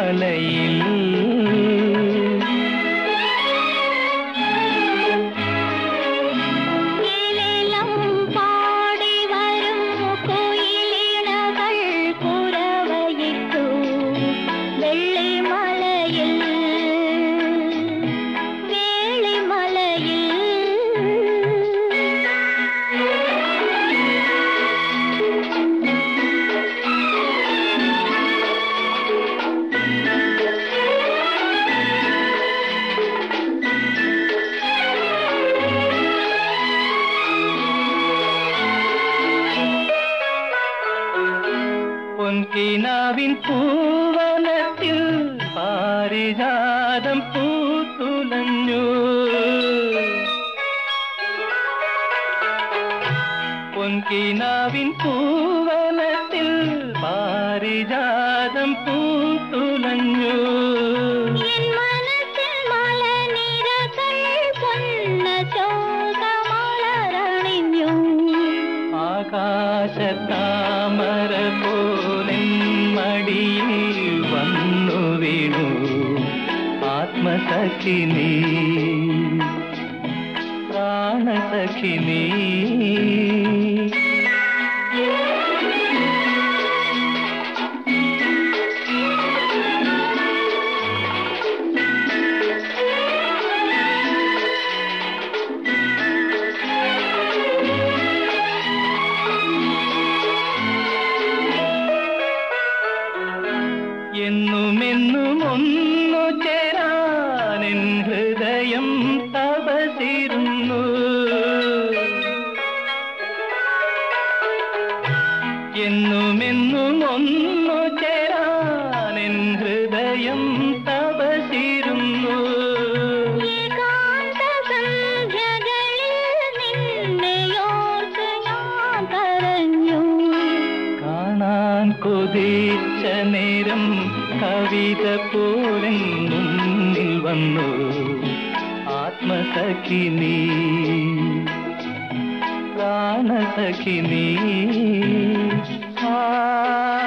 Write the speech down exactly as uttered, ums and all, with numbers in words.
മലയിൽ പൊൻകിനാവിൻ പൂവനത്തിൽ പാരിജാതം പൂത്തുലഞ്ഞു. പൊൻകിനാവിൻ പൂവനത്തിൽ പാരിജാതം പൂത്തുലഞ്ഞു. ആകാശത്താമര പോലെ മടിയിൽ വന്നു വീണു ആത്മസഖിനി പ്രാണസഖിനി. എന്നുമെന്നും ഒന്നു ചേരാനെൻ ഹൃദയം തപസിരുന്നു. എന്നുമെന്നും ഒന്നു ചേരാനെൻ ഹൃദയം തപസിരുന്നു. കാണാൻ കൊതിച്ച നേരം കവിത പോലെ മുന്നിൽ വന്നു ആത്മസഖിനി പ്രാണസഖിനി. ആ